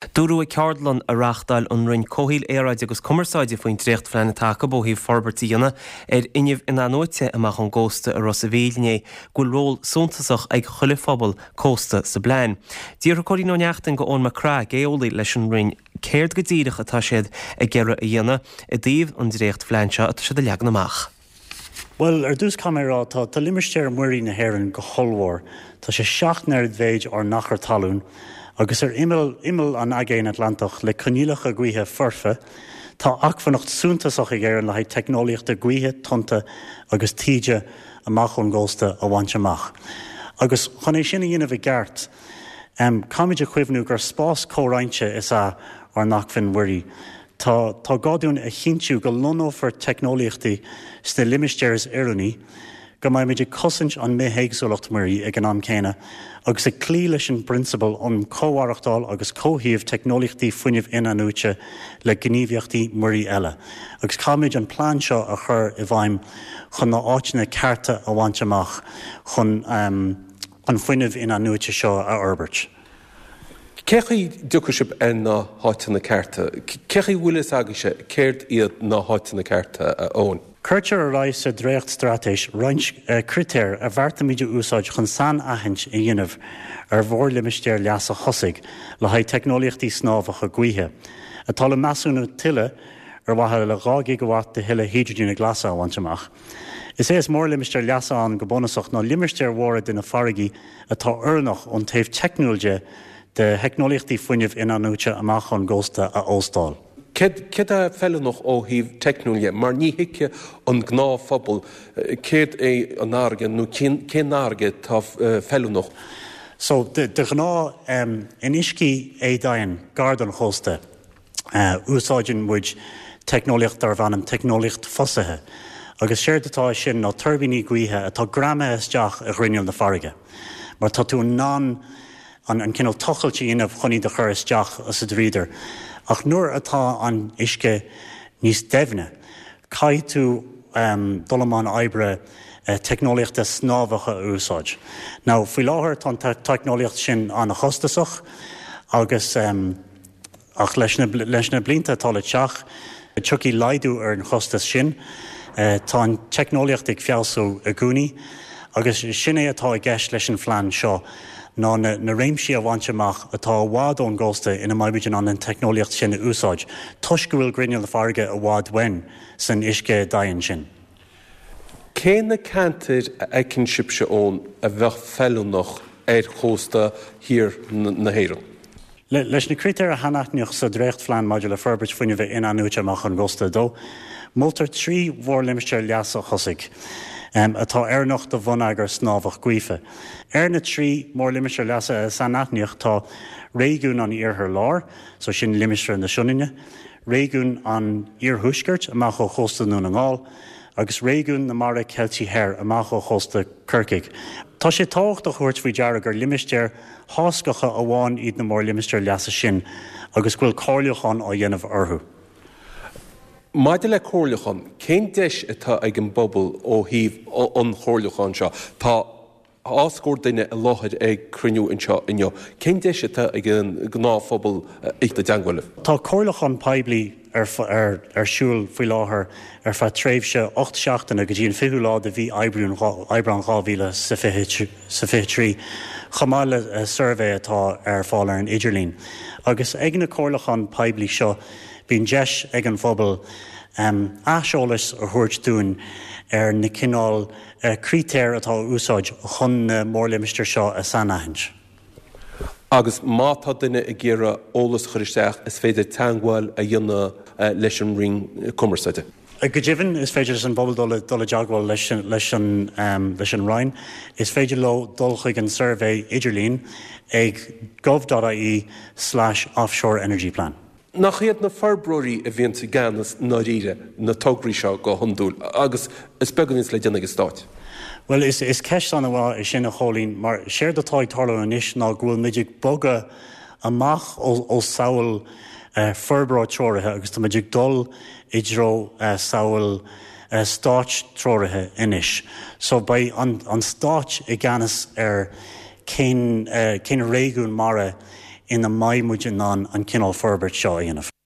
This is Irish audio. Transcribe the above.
Dúrú ceardlan a reachtáil an rinn cóhíl éráid agus cumarsáide faoin tríocht fleanna take bóhíh forbertíanana inniuh in anóite amach an ggósta a Rosavílné go ról suntasach ag chuile phobal cósta sa bláin. Dír choirí nó neachtain go ón macrá géolaí leis an rinn céird go díireach atá siad a gceire a dhéana a díomh an dríocht fleanse atá siad a leagnamach. Well, dús camera tá limirsteir muirí na hhéireann go chollmhór, tá sé 7 neiread mhéid ar nachar talún, agus imil an agéin Atlantach le conílach a gcuithe forfa, tá achfannacht súntasach ag éireann le haid technoliaachta gcuithe, tunta agus tíide amach ón ggósta a bhaint amach. Agus chun é sinna dhéanamh gceart, cáimid a chuimhnú gur spás córáinte is ar nachfin muirí. Tá gáún a chintiú go lonófar technoliachtaí sna limirsteirs éireannaí, go maiid cosint an méhéagsúlacht muirí ag an am céine, agus a clí leis an principal an cóhharachtáil agus cóthaíomh technoliachtaí fuinneamh in anúte le gníomhaíochtaí muirí eile. Agus cáimid an plán seo a chur i bhaim chun na áitina cearta a bhaint amach chun an fuinneamh in anúte seo a Herbert. Cechaí dúchasib na háitina cearta, cechaí bhfuil aige céird iad na háitina cearta ón. Curtear a ráis a dréocht stratéis roinnt critéir a bhartamíide úsáid chun san ahaint i dhéanamh ar bhór limirsteir leasa thosaigh le haid technoliachtaí snámhacha gcuithe. Atá le measúnú tuile ar bhaithe le 2 gigawatt de thuile hydrogen a glasa a bhaint amach. Is mór limirsteir leasa an go bonasach ná limirsteir mhóra duna faragaí atá ornach ón taobh technolóide de technoliachtaí fuinneamh in anúte amach an ggósta a óstáil. Ced a fellanach ó híh technolóide, mar ní hiice an gná phobal, céad é an áige nó cén áige tá fellanach. So de gná in iscí é dain gardan chósta úsáidin muid technoliacht ar bhanam technoliacht fosathe, agus séirdatá sin ná turbíní gcuithe atá grama isteach a ghrineal na farige. Mar tá tú an cinál tochailte inamh chuní de chur isteach as a dríidir. Ach nuair atá an isce níos deimhne, caiith tú dul oibre technoliachta snámhacha úsáid. Ná faoi láthair tá technoliacht sin anna chostasach agus ach leis na blianta tála teach tuí leidú ar an chostas sin, tá an technoliacht ag fealsú a gúnaí, agus sinné atá i gceist leis an phlean seo. ná na réimsí a bhaint amach atá bhád ón ggósta ina maibidir an technoliacht sin úsáid. Tuis go bhfuil grinneal na farge a bhád wen san isce dain sin. Cé na cantir ag cinn sibse ón a bheith fellúnach ar chósta hir na héireann? Leis na critéir a hanaithneach sa dréocht phlean maidir le Ferbert fuinneamh in anúte amach an ggósta dó, multar 3 mhór limirsteir leasa thosaigh. Atá airnach do bhunag ar snámhach gcuife. Na 3 mór limirsteir leasa san aithneach tá réigiún an iarthar lár, so sin limirsteir na sionaine, réigiún an iarthúsgairt amach ó chósta nó na ngáil, agus réigiún na mara ceiltí hair amach ó chósta Kirkig. Tá sé tácht a chuirt faoi dearg gur limirsteir háscacha a bháin iad na mór limirsteir leasa sin, agus bhfuil cóirleachán á dhéanamh orthú. Maide le chóirleachán, cén deis atá ag an bobbal ó híh an chóirleachán seo, tá áscóir duine a láthid ag cruniú anseo inneo. Cén deis atá ag an gná phobal ag de deanghfuileh? Tá chóirleachán peibli ar siúil faoi láthair ar fa tréimhse 8 seachtainna go dtí an 5 lá de bhí Eibreán 2023 chamáile survey atá ar fáil ar an Idirlín. Agus ag na chóirleachán peibli seo bín deis ag an phobal aseolalas a thuirt dún ar na cinál critéir atá úsáid chun na mór limirsteir seo a san aithint. Agus mátá duine i ggéire ólas churisteach is féidir teanghil a dhéanana leis an ring cumarsaide. Go dtíobhann is féidir an bobbal dul deagháil leis an Rhein, is féidir le dul chuig an survey Idirlín ag gov.ie/offshore energy plan. Nach iad na farbróí a bhíonn sa ganas na ríre na tograí seo go hundúil, agus is beganis le déanana go stáit. Well, is ceist an bhá is sin a cholín, mar séir dotáid tarla an isis ná ghfuil muidig boga amach ó saoil farbrá teoirithe, agus tá muidig dul idró saoil stáit teoirithe inis. So ba an stáit i gceannas ar cén réigiún mara ina maimuid an cinál forbert seo dhéanamh.